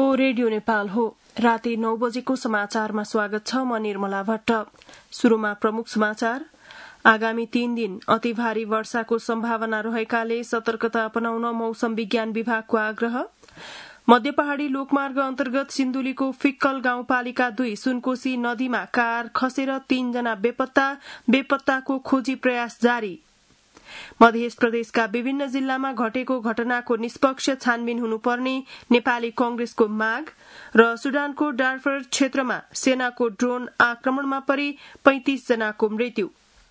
Radio Nepal हो। राति 9 बजेको समाचारमा स्वागत छ। म निर्मला भट्ट। शुरूमा प्रमुख समाचार। आगामी 3 दिन अति भारी वर्षाको सम्भावना रहेकाले सतर्कता अपनाउन मौसम विज्ञान विभागको आग्रह। मध्य पहाड़ी लोकमार्ग अन्तर्गत सिन्धुलीको फिक्कल गाउँपालिका 2 सुनकोशी नदीमा कार खसेर 3 जना बेपत्ताको खोजी प्रयास जारी। मध्य प्रदेशका विभिन्न जिल्लामा घटेको घटनाको निष्पक्ष छानबिन हुनुपर्ने नेपाली कांग्रेसको माग र सुडानको डार्फर क्षेत्रमा सेनाको ड्रोन आक्रमणमा परि 35 जनाको मृत्यु।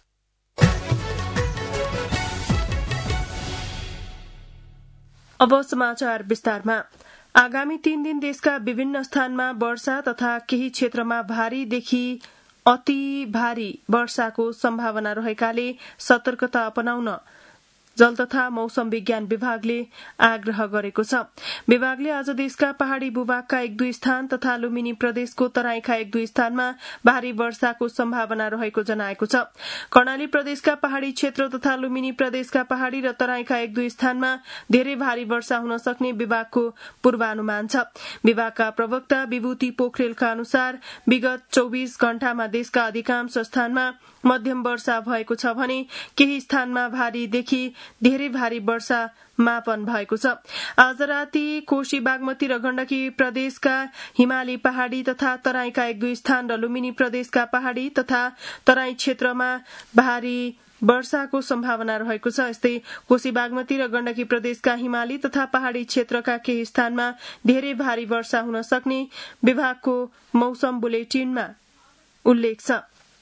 अब समाचार विस्तारमा। आगामी 3 दिन देशका विभिन्न स्थानमा वर्षा तथा केही क्षेत्रमा भारीदेखि अति भारी वर्षाको सम्भावना रहेकाले सतर्कता अपनाउन जल तथा मौसम विज्ञान विभागले आग्रह गरेको छ। विभागले आज देशका पहाड़ी भूभागका 1-2 स्थान तथा लुम्बिनी प्रदेशको तराईका 1-2 स्थानमा भारी वर्षाको सम्भावना रहेको जनाएको छ। कर्णाली प्रदेशका पहाड़ी क्षेत्र तथा लुम्बिनी प्रदेशका पहाड़ी र तराईका 1-2 स्थानमा धेरै भारी वर्षा हुन सक्ने विभागको पूर्वानुमान छ। विभागका प्रवक्ता विभूति पोखरेलका अनुसार विगत 24 घण्टामा देशका अधिकांश स्थानमा मध्यम वर्षा भएको छ भने केही स्थानमा भारीदेखि धेरै भारी वर्षा मापन भएको छ। आज राति कोशी बागमती र गण्डकी प्रदेशका हिमाली पहाड़ी तथा तराईका 1-2 स्थान र लुम्बिनी प्रदेशका पहाड़ी तथा तराई क्षेत्रमा भारी वर्षाको सम्भावना रहेको छ। यस्तै कोशी बागमती र गण्डकी प्रदेशका हिमाली तथा पहाड़ी क्षेत्रका केही स्थानमा धेरै भारी वर्षा हुन सक्ने विभागको मौसम बुलेटिनमा उल्लेख छ।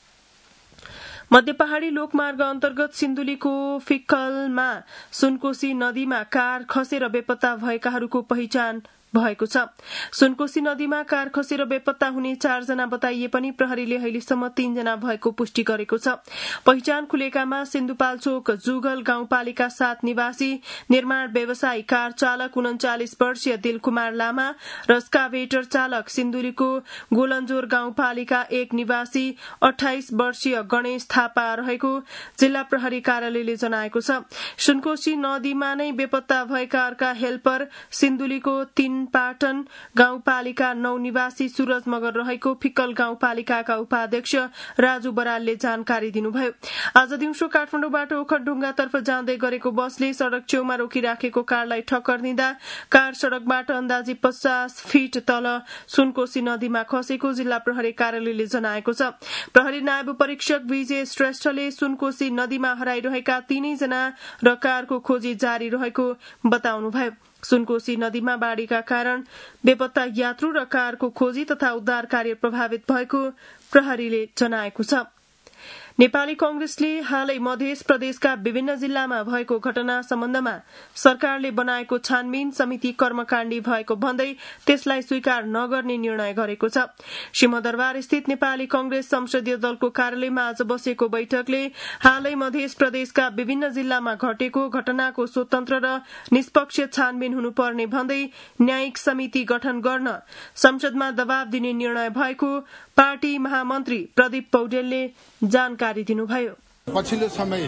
मध्य पहाड़ी लोकमार्ग अन्तर्गत सिन्धुलीको फिक्कलमा सुनकोशी नदीमा कार खसेर बेपत्ता भएकाहरूको पहिचान भएको छ। सुनकोशी नदीमा कार खसेर बेपत्ता हुने 4 जना बताइए पनि प्रहरीले अहिलेसम्म 3 जना भएको पुष्टि गरेको छ। पहिचान खुलेकामा सिन्धुपाल्चोक जुगल गाउँपालिका 7 निवासी निर्माण व्यवसायी कार चालक 39 वर्षीय दिलकुमार लामा र स्काभेटर चालक सिन्धुलीको गोलन्जोर गाउँपालिका 1 निवासी 28 वर्षीय गणेश थापा रहेको जिल्ला प्रहरी कार्यालयले जनाएको छ। सुनकोशी नदीमा नै बेपत्ता भएका अर्का हेल्पर सिन्धुलीको 3 पाटन गाउँपालिका 9 निवासी सूरज मगर रहेको फिक्कल गाउँपालिकाका उपाध्यक्ष राजु बरालले जानकारी दिनुभयो। आज दिउँसो काठमाडौँबाट ओखलढुङ्गातर्फ जाँदै गरेको बसले सड़क छेउमा रोकिराखेको कारलाई ठक्कर दिँदा कार सड़कबाट अन्दाजी 50 फिट तल सुनकोशी नदीमा खसेको जिल्ला प्रहरी कार्यालयले जनाएको छ। प्रहरी नायब परीक्षक विजय श्रेष्ठले सुनकोशी नदीमा हराइरहेका 3 जना र कारको खोजी जारी रहेको बताउनुभयो। सुनकोशी नदीमा बाढ़ीका कारण बेपत्ता यात्रु र कारको खोजी तथा उद्धार कार्य प्रभावित भएको प्रहरीले जनाएको छ। नेपाली कांग्रेसले हालै मध्य प्रदेशका विभिन्न जिल्लामा भएको घटना सम्बन्धमा सरकारले बनाएको छानबिन समिति कर्मकाण्डी भएको भन्दै त्यसलाई स्वीकार नगर्ने निर्णय गरेको छ। सिंहदरबार स्थित नेपाली कांग्रेस संसदीय दलको कार्यालयमा आज बसेको बैठकले हालै मध्य प्रदेशका विभिन्न जिल्लामा घटेको घटनाको स्वतन्त्र र निष्पक्ष छानबिन हुनुपर्ने भन्दै न्यायिक समिति गठन गर्न संसदमा दबाव दिने निर्णय भएको पार्टी महामन्त्री प्रदीप पौडेलले जानकारी दिनुभयो। पछिल्लो समय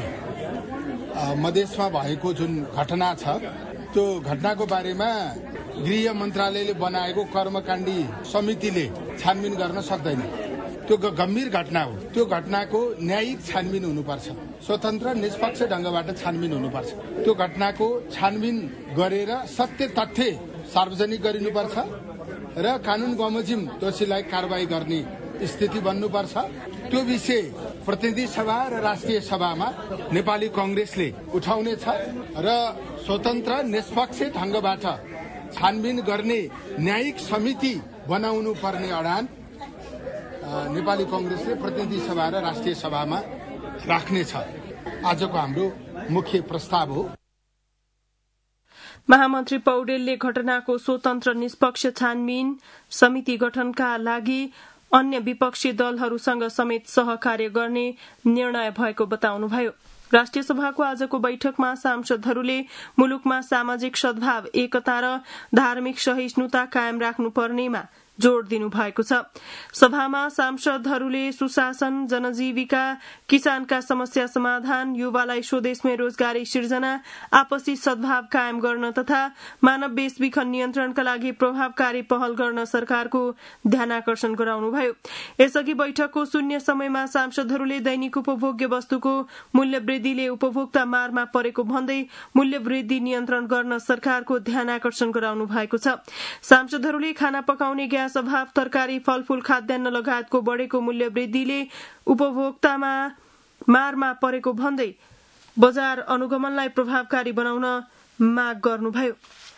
मधेसमा भएको जुन घटना छ त्यो घटनाको बारेमा गृह मन्त्रालयले बनाएको कर्मकाण्डी समितिले छानबिन गर्न सक्दैन। त्यो गम्भीर घटना हो। त्यो घटनाको न्यायिक छानबिन हुनुपर्छ, स्वतन्त्र निष्पक्ष ढंगबाट छानबिन हुनुपर्छ। त्यो घटनाको छानबिन गरेर सत्य तथ्य सार्वजनिक गरिनुपर्छ र कानून बमोजिम दोषीलाई कारबाही गर्ने स्थिति बन्नुपर्छ। त्यो विषय प्रतिनिधि सभा र राष्ट्रिय सभामा नेपाली कांग्रेसले उठाउनेछ र स्वतन्त्र निष्पक्ष ढंगबाट छानबिन गर्ने न्यायिक समिति बनाउनु पर्ने अडान नेपाली कांग्रेसले प्रतिनिधि सभा र राष्ट्रिय सभामा राख्नेछ। आजको हाम्रो मुख्य प्रस्ताव हो। महामन्त्री पौडेलले घटनाको स्वतन्त्र निष्पक्ष छानबिन समिति गठनका लागि अन्य विपक्षी दलहरूसँग समेत सहकार्य गर्ने निर्णय भएको बताउनुभयो। राष्ट्रिय सभाको आजको बैठकमा सांसदहरूले मुलुकमा सामाजिक सद्भाव, एकता र धार्मिक सहिष्णुता कायम राख्नुपर्नेमा जोड़ दिनु भएको छ। सभामा सांसदहरूले सुशासन, जनजीविका, किसानका समस्या समाधान, युवालाई स्वदेशमै रोजगारी सिर्जना, आपसी सद्भाव कायम गर्न तथा मानव बेचबिखन नियन्त्रणका लागि प्रभावकारी पहल गर्न सरकारको ध्यानाकर्षण गराउनुभयो। यसअघि बैठकको शून्य समयमा सांसदहरूले दैनिक उपभोग्य वस्तुको मूल्य वृद्धिले उपभोक्ता मारमा परेको भन्दै मूल्य वृद्धि नियन्त्रण गर्न सरकारको ध्यानाकर्षण गराउनु भएको छ। सांसदहरूले खाना पकाउने ग्यास अभाव, तरकारी, फलफूल, खाद्यान्न लगायतको बढेको मूल्य वृद्धिले उपभोक्तामा मारमा परेको भन्दै बजार अनुगमनलाई प्रभावकारी बनाउन माग गर्नुभयो।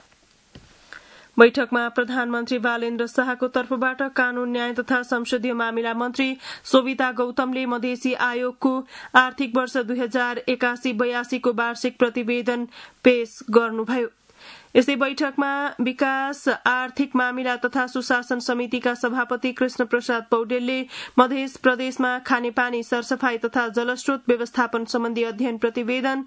बैठकमा प्रधानमन्त्री बालेन्द्र शाहको तर्फबाट कानून, न्याय तथा संसदीय मामिला मन्त्री सोभिता गौतमले मधेसी आयोगको आर्थिक वर्ष 2081-82 को वार्षिक प्रतिवेदन पेश गर्नुभयो। यसै बैठकमा विकास, आर्थिक मामिला तथा सुशासन समितिका सभापति कृष्ण प्रसाद पौडेलले मध्य प्रदेशमा खानेपानी, सरसफाई तथा जलस्रोत व्यवस्थापन सम्बन्धी अध्ययन प्रतिवेदन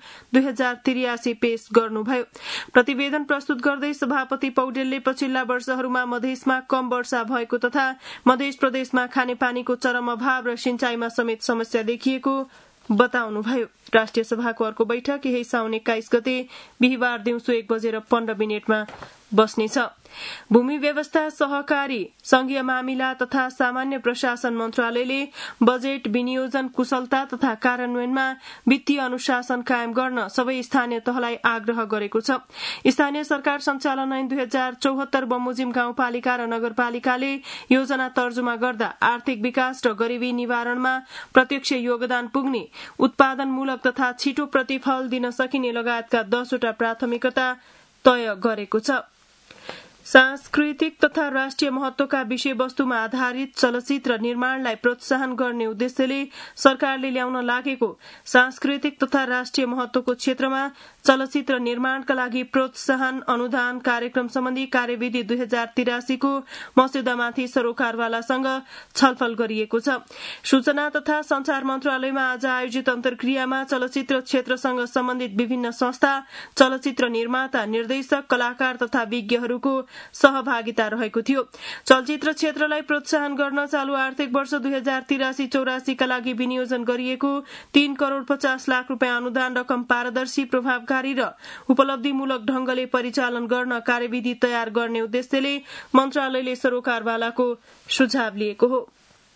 2083 पेश गर्नुभयो। प्रतिवेदन प्रस्तुत गर्दै सभापति पौडेलले पछिल्ला वर्षहरूमा मधेसमा कम वर्षा भएको तथा मध्य प्रदेशमा खानेपानीको चरम अभाव र सिंचाईमा समेत समस्या देखिएको बताउनुभयो। राष्ट्रिय सभाको अर्को बैठक यही साउन 21 गते बिहिबार दिउँसो 1:15 बस्नेछ। भूमि व्यवस्था, सहकारी, संघीय मामिला तथा सामान्य प्रशासन मन्त्रालयले बजेट विनियोजन कुशलता तथा कार्यान्वयनमा वित्तीय अनुशासन कायम गर्न सबै स्थानीय तहलाई आग्रह गरेको छ। स्थानीय सरकार सञ्चालन ऐन 2074 बमोजिम गाउँपालिका र नगरपालिकाले योजना तर्जुमा गर्दा आर्थिक विकास र गरीबी निवारणमा प्रत्यक्ष योगदान पुग्ने, उत्पादनमूलक तथा छिटो प्रतिफल दिन सकिने लगायतका 10 वटा प्राथमिकता तय गरेको छ। सांस्कृतिक तथा राष्ट्रिय महत्वका विषयवस्तुमा आधारित चलचित्र निर्माणलाई प्रोत्साहन गर्ने उद्देश्यले सरकारले ल्याउन लागेको सांस्कृतिक तथा राष्ट्रिय महत्वको क्षेत्रमा चलचित्र निर्माणका लागि प्रोत्साहन अनुदान कार्यक्रम सम्बन्धी कार्यविधि 2083 को मस्यौदामाथि सरोकारवालासँग छलफल गरिएको छ। सूचना तथा संचार मन्त्रालयमा आज आयोजित अन्तर्क्रियामा चलचित्र क्षेत्रसँग सम्बन्धित विभिन्न संस्था, चलचित्र निर्माता, निर्देशक, कलाकार तथा विज्ञहरूको सहभागिता रहेको थियो। चलचित्र क्षेत्रलाई प्रोत्साहन गर्न चालू आर्थिक वर्ष 2083-84 का लागि विनियोजन गरिएको 3 करोड़ 50 लाख रुपियाँ अनुदान रकम पारदर्शी, प्रभावकारी र उपलब्धिमूलक ढंगले परिचालन गर्न कार्यविधि तयार गर्ने उद्देश्यले मन्त्रालयले सरोकारवालाको सुझाव लिएको हो।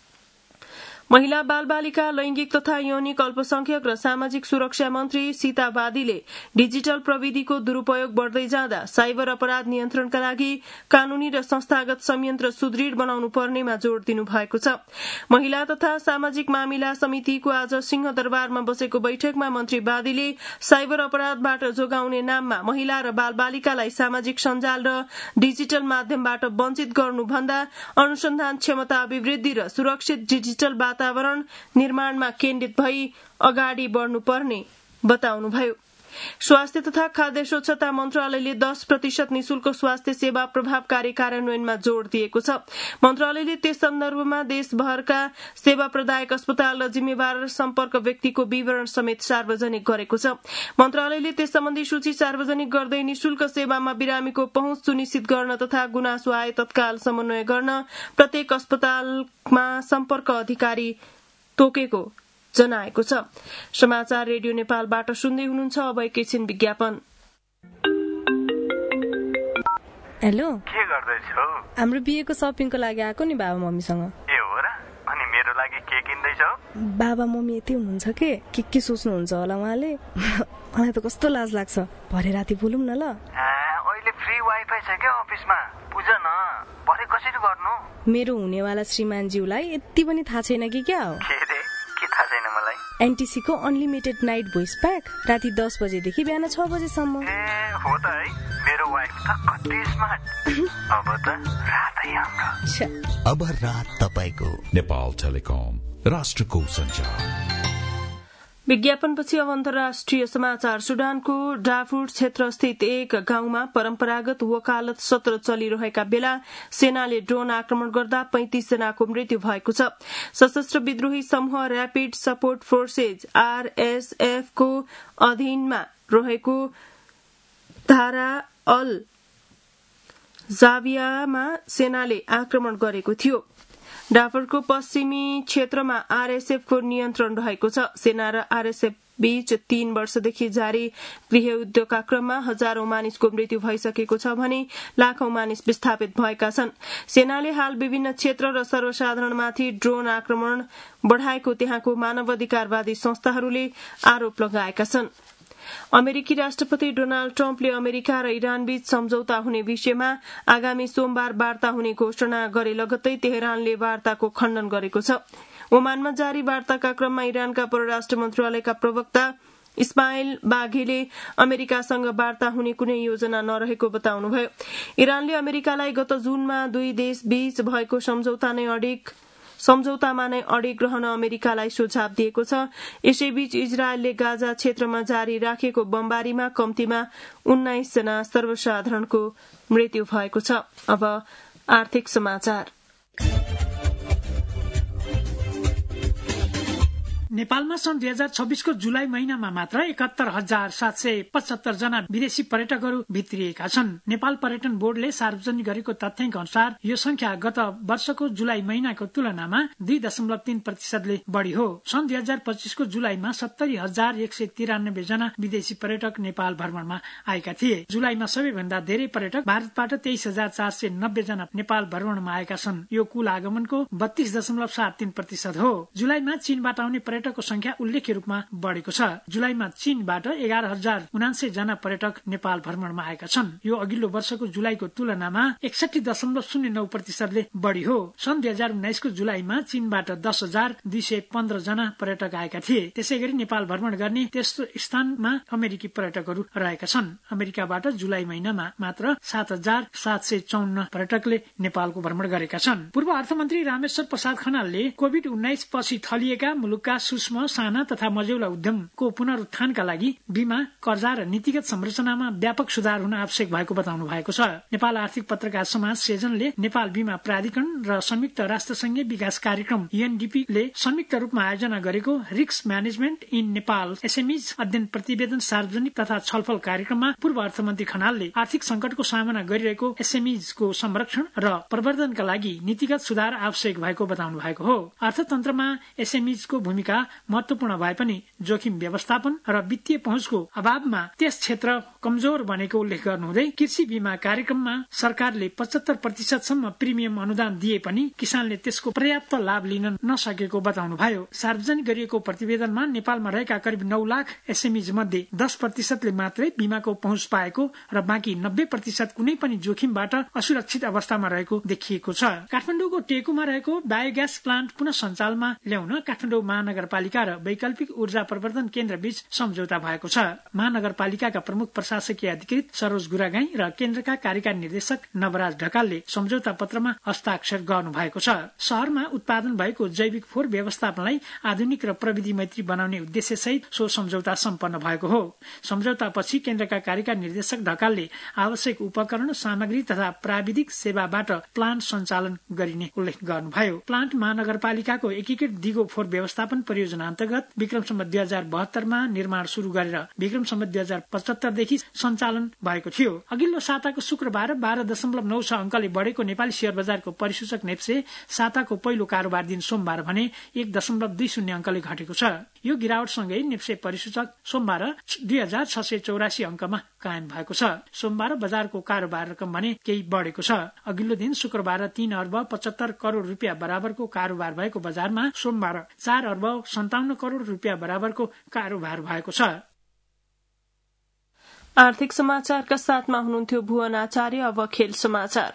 महिला, बालबालिका, लैंगिक तथा यौनिक अल्पसंख्यक र सामाजिक सुरक्षा मन्त्री सीता वादीले डिजिटल प्रविधिको दुरूपयोग बढ्दै जाँदा साइबर अपराध नियन्त्रणका लागि कानूनी र संस्थागत संयन्त्र सुदृढ बनाउनु पर्नेमा जोड़ दिनु भएको छ। महिला तथा सामाजिक मामिला समितिको आज सिंहदरबारमा बसेको बैठकमा मन्त्री वादीले साइबर अपराधबाट जोगाउने नाममा महिला र बालबालिकालाई सामाजिक सञ्जाल र डिजिटल माध्यमबाट वञ्चित गर्नुभन्दा अनुसन्धान क्षमता अभिवृद्धि र सुरक्षित डिजिटल वातावरण निर्माणमा केन्द्रित भई अगाडि बढ्नुपर्ने बताउनुभयो। स्वास्थ्य तथा खाद्य स्वच्छता मन्त्रालयले 10% निशुल्क स्वास्थ्य सेवा प्रभावकारी कार्यान्वयनमा जोड़ दिएको छ। मन्त्रालयले त्यस सन्दर्भमा देशभरका सेवा प्रदायक अस्पताल र जिम्मेवार सम्पर्क व्यक्तिको विवरण समेत सार्वजनिक गरेको छ। मन्त्रालयले त्यस सम्बन्धी सूची सार्वजनिक गर्दै निशुल्क सेवामा बिरामीको पहुँच सुनिश्चित गर्न तथा गुनासो आए तत्काल समन्वय गर्न प्रत्येक अस्पतालमा सम्पर्क अधिकारी तोकेको जनाएको छ। समाचार रेडियो नेपालबाट सुन्दै हुनुहुन्छ। अब एकैछिन विज्ञापन। हेलो, के गर्दैछौ? हाम्रो बिहेको शपिङको लागि आएको नि बाबा मम्मीसँग। ए हो र? अनि मेरो लागि के किन्दैछौ? बाबा मम्मी यति हुनुहुन्छ के सोच्नुहुन्छ होला उहाँले। मलाई त कस्तो लाज लाग्छ। भरे राति बोलौँ न ल। अहिले फ्री वाइफाई छ के अफिसमा? बुझ न, भरे कसरी गर्नु? मेरो हुनेवाला श्रीमानज्यूलाई यति पनि थाहा छैन कि क्या हो? के थाहा छैन मलाई? एनटीसी को अनलिमिटेड नाइट भोइस प्याक राति 10 बजेदेखि बिहान 6 बजेसम्म। ए हो त है, मेरो वाइफ त कति स्मार्ट। अब त रातै हाम्रो। अब रात तपाईको। नेपाल टेलिकम, राष्ट्रको सञ्चार। विज्ञापनपछि अब अन्तर्राष्ट्रिय समाचार। सुडानको डाफुर क्षेत्र स्थित एक गाउँमा परम्परागत वकालत सत्र चलिरहेका बेला सेनाले ड्रोन आक्रमण गर्दा 35 जनाको मृत्यु भएको छ। सशस्त्र विद्रोही समूह र्यापिड सपोर्ट फोर्सेज RSF को अधीनमा रहेको धारा अल जाभियामा सेनाले आक्रमण गरेको थियो। डाफरको पश्चिमी क्षेत्रमा आरएसएफको नियन्त्रण रहेको छ। सेना र आरएसएफ बीच 3 वर्षदेखि जारी गृहयुद्धका क्रममा हजारौं मानिसको मृत्यु भइसकेको छ भने लाखौं मानिस विस्थापित भएका छन्। सेनाले हाल विभिन्न क्षेत्र र सर्वसाधारणमाथि ड्रोन आक्रमण बढ़ाएको त्यहाँको मानवाधिकारवादी संस्थाहरूले आरोप लगाएका छन्। अमेरिकी राष्ट्रपति डोनाल्ड ट्रम्पले अमेरिका र इरानबीच सम्झौता हुने विषयमा आगामी सोमबार वार्ता हुने घोषणा गरे लगत्तै तेहरानले वार्ताको खण्डन गरेको छ। ओमानमा जारी वार्ताका क्रममा इरानका परराष्ट्र मन्त्रालयका प्रवक्ता इस्माइल बाघेले अमेरिकासँग वार्ता हुने कुनै योजना नरहेको बताउनुभयो। इरानले अमेरिकालाई गत जुनमा 2 देश बीच भएको सम्झौतामा नै अडिग रहन अमेरिकालाई सुझाव दिएको छ। यसैबीच इजरायलले गाजा क्षेत्रमा जारी राखेको बमबारीमा कम्तीमा 19 जना सर्वसाधारणको मृत्यु भएको छ। अब आर्थिक समाचार। नेपालमा सन् 2026 को जुलाई महिनामा मात्र 71,775 जना विदेशी पर्यटकहरू भित्रिएका छन्। नेपाल पर्यटन बोर्डले सार्वजनिक गरेको तथ्याङ्क अनुसार यो संख्या गत वर्षको जुलाई महिनाको तुलनामा 2.3% बढ़ी हो। सन् 2025 को जुलाईमा 70,193 जना विदेशी पर्यटक नेपाल भ्रमणमा आएका थिए। जुलाईमा सबैभन्दा धेरै पर्यटक भारतबाट 23,490 जना नेपाल भ्रमणमा आएका छन्। यो कुल आगमनको 32.73% हो। जुलाईमा चीनबाट आउने पर्यटकको संख्या उल्लेख्य रूपमा बढ़ेको छ। जुलाईमा चीनबाट 11,079 जना पर्यटक नेपाल भ्रमणमा आएका छन्। यो अघिल्लो वर्षको जुलाईको तुलनामा 61.09% बढ़ी हो। सन् 2019 को जुलाईमा चीनबाट 10,215 जना पर्यटक आएका थिए। त्यसैगरी नेपाल भ्रमण गर्ने तेस्रो स्थानमा अमेरिकी पर्यटकहरू रहेका छन्। अमेरिकाबाट जुलाई महिनामा मात्र 7,754 पर्यटकले नेपालको भ्रमण गरेका छन्। पूर्व अर्थमन्त्री रामेश्वर प्रसाद खनालले कोभिड-19 पछि थलिएका मुलुकका सूक्ष्म, साना तथा मझौला उद्यमको पुनरुत्थानका लागि बीमा, कर्जा र नीतिगत संरचनामा व्यापक सुधार हुन आवश्यक भएको बताउनु भएको छ। नेपाल आर्थिक पत्रकार समाज सेजनले नेपाल बीमा प्राधिकरण र संयुक्त राष्ट्रसंघीय विकास कार्यक्रम UNDP ले संयुक्त रूपमा आयोजना गरेको risk management in Nepal SMEs अध्ययन प्रतिवेदन सार्वजनिक तथा छलफल कार्यक्रममा पूर्व अर्थमन्त्री खनालले आर्थिक संकटको सामना गरिरहेको एसएमईज को संरक्षण र प्रवर्धनका लागि नीतिगत सुधार आवश्यक भएको बताउनु भएको हो। अर्थतन्त्रमा एसएमईज को भूमिका महत्वपूर्ण भए पनि जोखिम व्यवस्थापन र वित्तीय पहुँचको अभावमा त्यस क्षेत्र कमजोर बनेको उल्लेख गर्नुहुँदै कृषि बीमा कार्यक्रममा सरकारले 75% सम्म प्रिमियम अनुदान दिए पनि किसानले त्यसको पर्याप्त लाभ लिन नसकेको बताउनुभयो। सार्वजनिक गरिएको प्रतिवेदनमा नेपालमा रहेका करिब 9 लाख एसएमईज मध्ये 10% ले मात्रै बीमाको पहुँच पाएको र बाँकी 90% कुनै पनि जोखिमबाट असुरक्षित अवस्थामा रहेको देखिएको छ। काठमाडौँको टेकुमा रहेको बायोग्यास प्लान्ट पुनः सञ्चालनमा ल्याउन काठमाडौँ महानगरपालिका र वैकल्पिक ऊर्जा प्रवर्धन केन्द्र बीच सम्झौता भएको छ। महानगरपालिकाका प्रमुख प्रशासकीय अधिकृत सरोज गुरागाई र केन्द्रका कार्यकारी निर्देशक नवराज ढकालले सम्झौता पत्रमा हस्ताक्षर गर्नु भएको छ। शहरमा उत्पादन भएको जैविक फोहोर व्यवस्थापनलाई आधुनिक र प्रविधि मैत्री बनाउने उद्देश्य सहित सो सम्झौता सम्पन्न भएको हो। सम्झौतापछि केन्द्रका कार्यकारी निर्देशक ढकालले आवश्यक उपकरण, सामग्री तथा प्राविधिक सेवाबाट प्लान्ट सञ्चालन गरिने उल्लेख गर्नुभयो। प्लान्ट महानगरपालिकाको एकीकृत दिगो फोहोर व्यवस्थापन परियोजना अन्तर्गत विक्रमसम्म 2072 मा निर्माण शुरू गरेर विक्रमसम्म 2075 देखि सञ्चालन भएको थियो। अघिल्लो साताको शुक्रबार 12.96 अंकले बढ़ेको नेपाली शेयर बजारको परिसूचक नेप्से साताको पहिलो कारोबार दिन सोमबार भने 1.20 अंकले घटेको छ। यो गिरावटसँगै नेप्से परिसूचक सोमबार 2684 अंकमा कायम भएको छ। सोमबार बजारको कारोबार रकम भने केही बढ़ेको छ। अघिल्लो दिन शुक्रबार 3 अर्ब 75 करोड़ रुपियाँ बराबरको कारोबार भएको बजारमा सोमबार 4 अर्ब 57 करोड़ रुपियाँ बराबरको कारोबार भएको छ। आर्थिक समाचारका साथमा हुनुहुन्थ्यो भुवन आचार्य। अब खेल समाचार।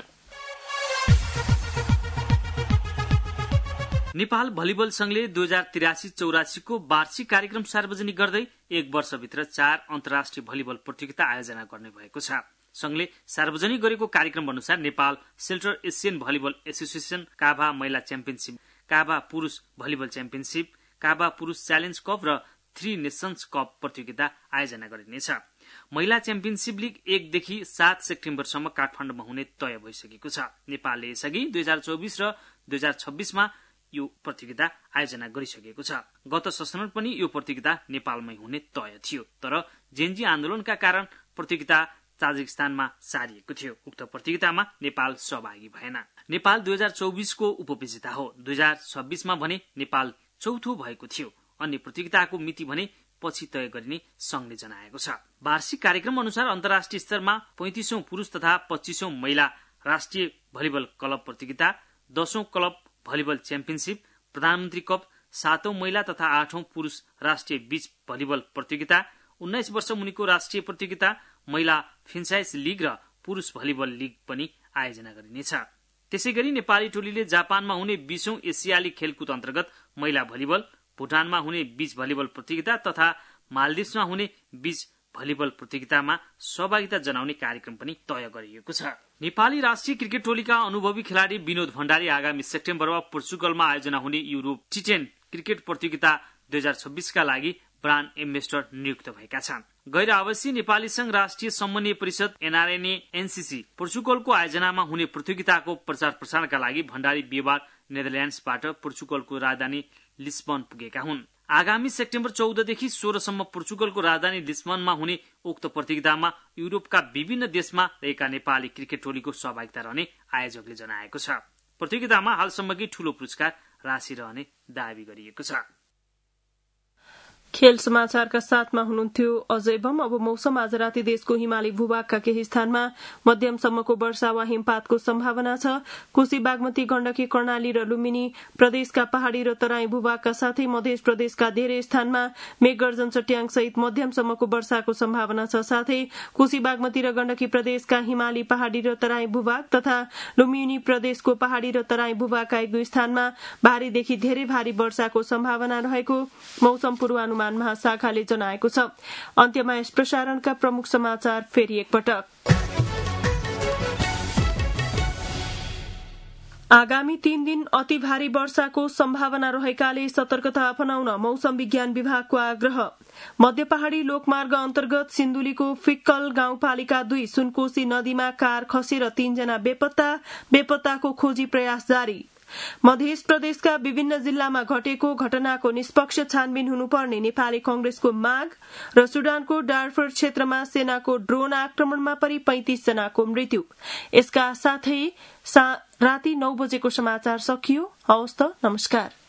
नेपाल भलिबल संघले 2083-84 को वार्षिक कार्यक्रम सार्वजनिक गर्दै 1 वर्षभित्र 4 अन्तर्राष्ट्रिय भलिबल प्रतियोगिता आयोजना गर्ने भएको छ। संघले सार्वजनिक गरेको कार्यक्रम अनुसार Nepal central Asian volleyball association CAVA महिला च्याम्पियनशिप, काभा पुरूष भलिबल च्याम्पियनशिप, काभा पुरूष च्यालेन्ज कप र 3 नेशन्स कप प्रतियोगिता आयोजना गरिनेछ। महिला च्याम्पियनशिप लीग 1 देखि 7 सेप्टेम्बरसम्म काठमाडौँमा हुने तय भइसकेको छ। नेपालले यसअघि 2024 र 2026 मा यो प्रतियोगिता आयोजना गरिसकेको छ। गत सशनौट पनि यो प्रतियोगिता नेपालमै हुने तय थियो, तर जेन्जी आन्दोलनका कारण प्रतियोगिता ताजिकिस्तानमा सारिएको थियो। उक्त प्रतियोगितामा नेपाल सहभागी भएन। नेपाल 2024 को उपविजेता हो। 2026 मा भने नेपाल चौथो भएको थियो। अन्य प्रतियोगिताको मिति भने पछि तय गरिने संघले जनाएको छ। वार्षिक कार्यक्रम अनुसार अन्तर्राष्ट्रिय स्तरमा 35औं पुरुष तथा 25औं महिला राष्ट्रिय भलिबल क्लब प्रतियोगिता, 10औं क्लब भलिबल च्याम्पियनशिप, प्रधानमन्त्री कप, 7औं महिला तथा 8औं पुरुष राष्ट्रिय बीच भलिबल प्रतियोगिता, 19 वर्ष मुनिको राष्ट्रिय प्रतियोगिता, महिला फ्रेन्चाइज लीग र पुरुष भलिबल लीग पनि आयोजना गरिनेछ। त्यसैगरी नेपाली टोलीले जापानमा हुने 20औं एसियाली खेलकुद अन्तर्गत महिला भलिबल, भुटानमा हुने बीच भलिबल प्रतियोगिता तथा मालदिप्समा हुने बीच भलिबल प्रतियोगितामा सहभागिता जनाउने कार्यक्रम पनि तय गरिएको छ। नेपाली राष्ट्रिय क्रिकेट टोलीका अनुभवी खेलाड़ी विनोद भण्डारी आगामी सेप्टेम्बरमा पोर्चुगलमा आयोजना हुने युरोप T10 क्रिकेट प्रतियोगिता 2026 का लागि ब्रान्ड एम्बेसडर नियुक्त भएका छन्। गैर आवासीय नेपाली संघ राष्ट्रिय समन्वय परिषद NRNA NCC पोर्चुगलको आयोजनामा हुने प्रतियोगिताको प्रचार प्रसारका लागि भण्डारी बिहिबार नेदरल्याण्ड्सबाट पोर्चुगलको राजधानी लिस्बन पुगेका हुन्। आगामी सेप्टेम्बर 14 देखि 16 सम्म पोर्चुगलको राजधानी लिस्बनमा हुने उक्त प्रतियोगितामा युरोपका विभिन्न देशमा रहेका नेपाली क्रिकेट टोलीको सहभागिता रहने आयोजकले जनाएको छ। प्रतियोगितामा हालसम्मकै ठूलो पुरस्कार राशि रहने दावी गरिएको छ। खेल समाचारका साथमा हुनुहुन्थ्यो अजय बम। अब मौसम। आज राति देशको हिमाली भूभागका केही स्थानमा मध्यमसम्मको वर्षा वा हिमपातको सम्भावना छ। कोशी, बागमती, गण्डकी, कर्णाली र लुम्बिनी प्रदेशका पहाड़ी र तराई भूभागका साथै मध्य प्रदेशका धेरै स्थानमा मेघगर्जन चट्याङ सहित मध्यमसम्मको वर्षाको सम्भावना छ। साथै कोशी, बागमती र गण्डकी प्रदेशका हिमाली पहाड़ी र तराई भूभाग तथा लुम्बिनी प्रदेशको पहाड़ी र तराई भूभागका एक दुई स्थानमा भारीदेखि धेरै भारी वर्षाको सम्भावना रहेको मौसम पूर्वानुमान महाशाखाले जनाएको छ। अन्त्यमा यस प्रसारणका प्रमुख समाचार फेरि एकपटक। आगामी 3 दिन अति भारी वर्षाको सम्भावना रहेकाले सतर्कता अपनाउन मौसम विज्ञान विभागको आग्रह। मध्य पहाड़ी लोकमार्ग अन्तर्गत सिन्धुलीको फिक्कल गाउँपालिका 2 सुनकोशी नदीमा कार खसेर 3 जना बेपत्ताको खोजी प्रयास जारी। मध्य प्रदेशका विभिन्न जिल्लामा घटेको घटनाको निष्पक्ष छानबिन हुनुपर्ने नेपाली कांग्रेसको माग र सुडानको डार्फर क्षेत्रमा सेनाको ड्रोन आक्रमणमा परि 35 जनाको मृत्यु। यसका साथै राति 9 बजेको समाचार सकियो। हवस् त, नमस्कार।